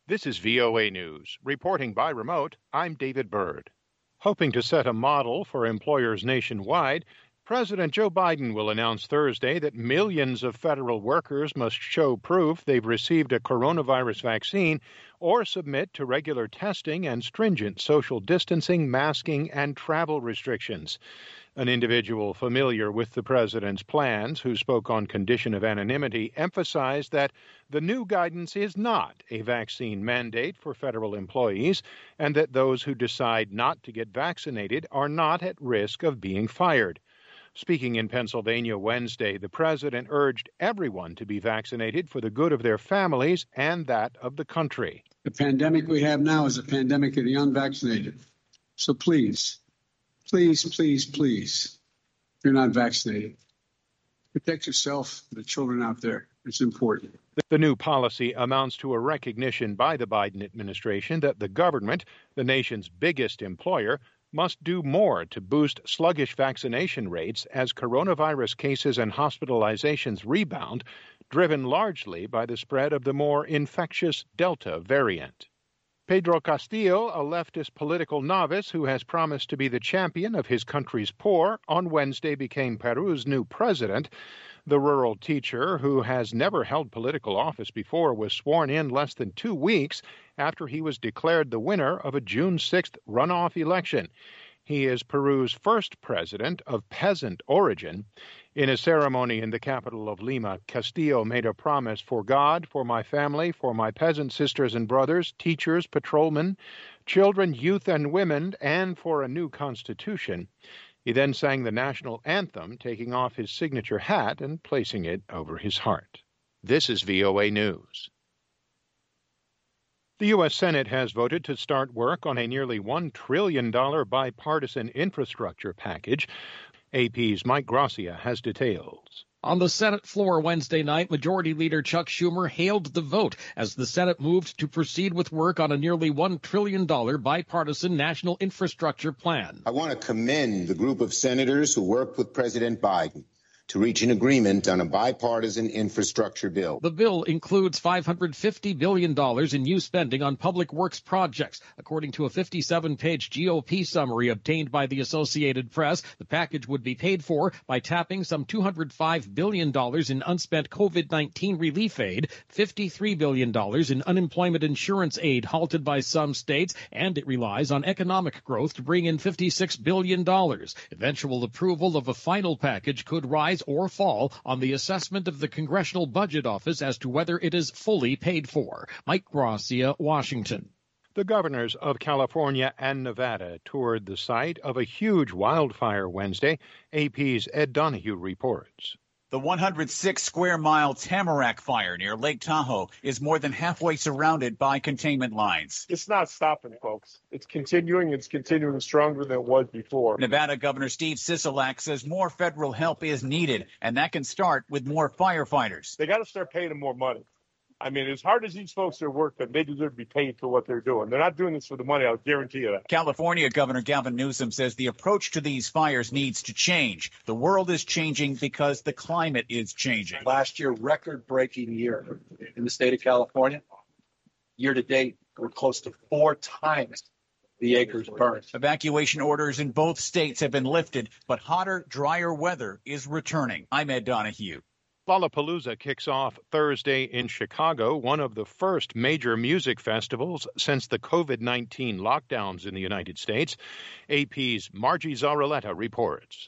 This is VOA News. Reporting by remote, I'm David Byrd. Hoping to set a model for employers nationwide, President Joe Biden will announce Thursday that millions of federal workers must show proof they've received a coronavirus vaccine or submit to regular testing and stringent social distancing, masking, and travel restrictions. An individual familiar with the president's plans, who spoke on condition of anonymity, emphasized that the new guidance is not a vaccine mandate for federal employees and that those who decide not to get vaccinated are not at risk of being fired. Speaking in Pennsylvania Wednesday, the president urged everyone to be vaccinated for the good of their families and that of the country. The pandemic we have now is a pandemic of the unvaccinated. So please, if you're not vaccinated, protect yourself and the children out there. It's important. The new policy amounts to a recognition by the Biden administration that the government, the nation's biggest employer, must do more to boost sluggish vaccination rates as coronavirus cases and hospitalizations rebound, driven largely by the spread of the more infectious Delta variant. Pedro Castillo, a leftist political novice who has promised to be the champion of his country's poor, on Wednesday became Peru's new president. The rural teacher, who has never held political office before, was sworn in less than 2 weeks after he was declared the winner of a June 6th runoff election. He is Peru's first president of peasant origin. In a ceremony in the capital of Lima, Castillo made a promise for God, for my family, for my peasant sisters and brothers, teachers, patrolmen, children, youth, and women, and for a new constitution. He then sang the national anthem, taking off his signature hat and placing it over his heart. This is VOA News. The U.S. Senate has voted to start work on a nearly $1 trillion bipartisan infrastructure package. AP's Mike Gracia has details. On the Senate floor Wednesday night, Majority Leader Chuck Schumer hailed the vote as the Senate moved to proceed with work on a nearly $1 trillion bipartisan national infrastructure plan. I want to commend the group of senators who worked with President Biden to reach an agreement on a bipartisan infrastructure bill. The bill includes $550 billion in new spending on public works projects. According to a 57-page GOP summary obtained by the Associated Press, the package would be paid for by tapping some $205 billion in unspent COVID-19 relief aid, $53 billion in unemployment insurance aid halted by some states, and it relies on economic growth to bring in $56 billion. Eventual approval of a final package could rise or fall on the assessment of the Congressional Budget Office as to whether it is fully paid for. Mike Gracia, Washington. The governors of California and Nevada toured the site of a huge wildfire Wednesday. AP's Ed Donahue reports. The 106-square-mile Tamarack fire near Lake Tahoe is more than halfway surrounded by containment lines. It's not stopping, folks. It's continuing stronger than it was before. Nevada Governor Steve Sisolak says more federal help is needed, and that can start with more firefighters. They got to start paying them more money. I mean, as hard as these folks are working, they deserve to be paid for what they're doing. They're not doing this for the money, I'll guarantee you that. California Governor Gavin Newsom says the approach to these fires needs to change. The world is changing because the climate is changing. Last year, record-breaking year in the state of California. Year to date, we're close to 4 times the acres burned. Evacuation orders in both states have been lifted, but hotter, drier weather is returning. I'm Ed Donahue. Lollapalooza kicks off Thursday in Chicago, one of the first major music festivals since the COVID-19 lockdowns in the United States. AP's Margie Zarraletta reports.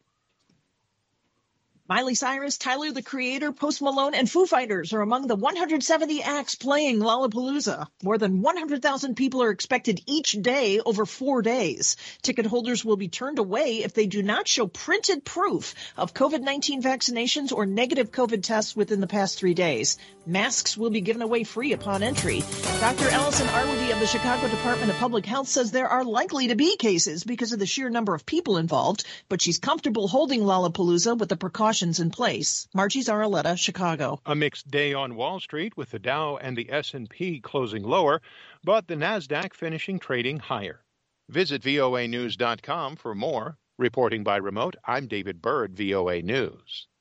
Miley Cyrus, Tyler, the Creator, Post Malone, and Foo Fighters are among the 170 acts playing Lollapalooza. More than 100,000 people are expected each day over 4 days. Ticket holders will be turned away if they do not show printed proof of COVID-19 vaccinations or negative COVID tests within the past 3 days. Masks will be given away free upon entry. Dr. Allison Arwady of the Chicago Department of Public Health says there are likely to be cases because of the sheer number of people involved, but she's comfortable holding Lollapalooza with the precautions in place. Margie Zarraletta, Chicago. A mixed day on Wall Street with the Dow and the S&P closing lower, but the Nasdaq finishing trading higher. Visit voanews.com for more. Reporting by remote, I'm David Byrd, VOA News.